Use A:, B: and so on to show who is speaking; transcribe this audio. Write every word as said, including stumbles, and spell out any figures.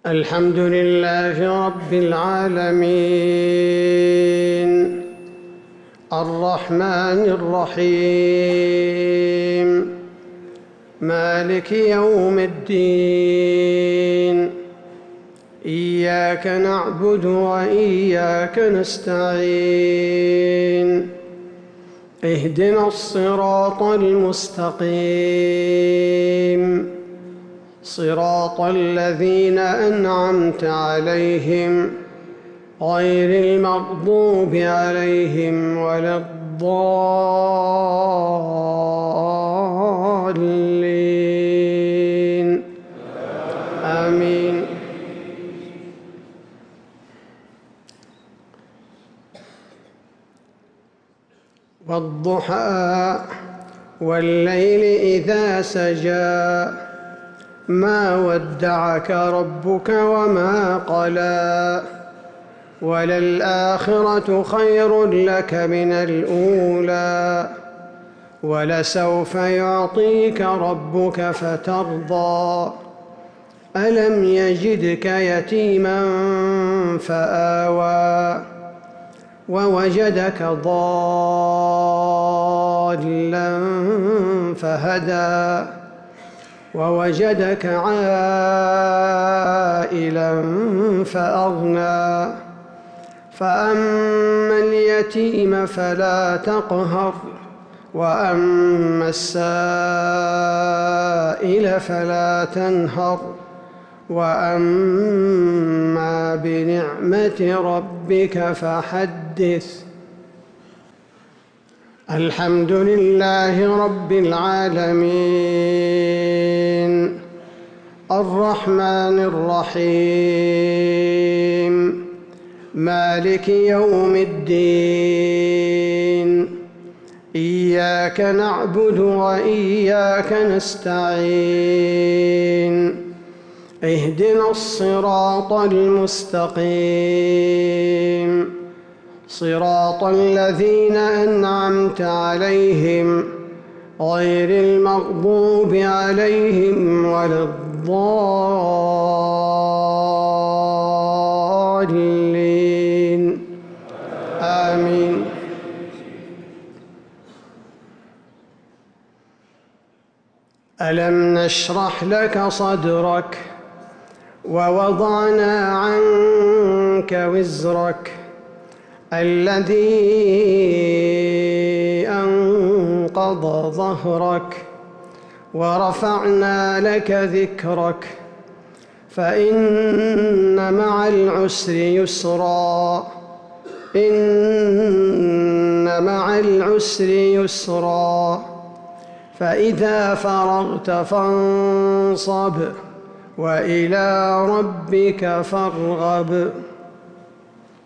A: الحمد لله رب العالمين الرحمن الرحيم مالك يوم الدين إياك نعبد وإياك نستعين اهدنا الصراط المستقيم صراط الذين أنعمت عليهم غير المغضوب عليهم ولا الضالين آمين. والضحى والليل إذا سجى ما ودعك ربك وما قلى وللآخرة خير لك من الأولى ولسوف يعطيك ربك فترضى ألم يجدك يتيما فآوى ووجدك ضالا فهدى ووجدك عائلا فأغنى فأما اليتيم فلا تقهر وأما السائل فلا تنهر وأما بنعمة ربك فحدث. الحمد لله رب العالمين الرحمن الرحيم مالك يوم الدين إياك نعبد وإياك نستعين اهدنا الصراط المستقيم صراط الذين أنعمت عليهم غير المغضوب عليهم ولا الضالين آمين. ألم نشرح لك صدرك ووضعنا عنك وزرك الذي أنقض ظهرك ورفعنا لك ذكرك فإن مع العسر يسرا إن مع العسر يسرا فإذا فرغت فانصب وإلى ربك فارغب.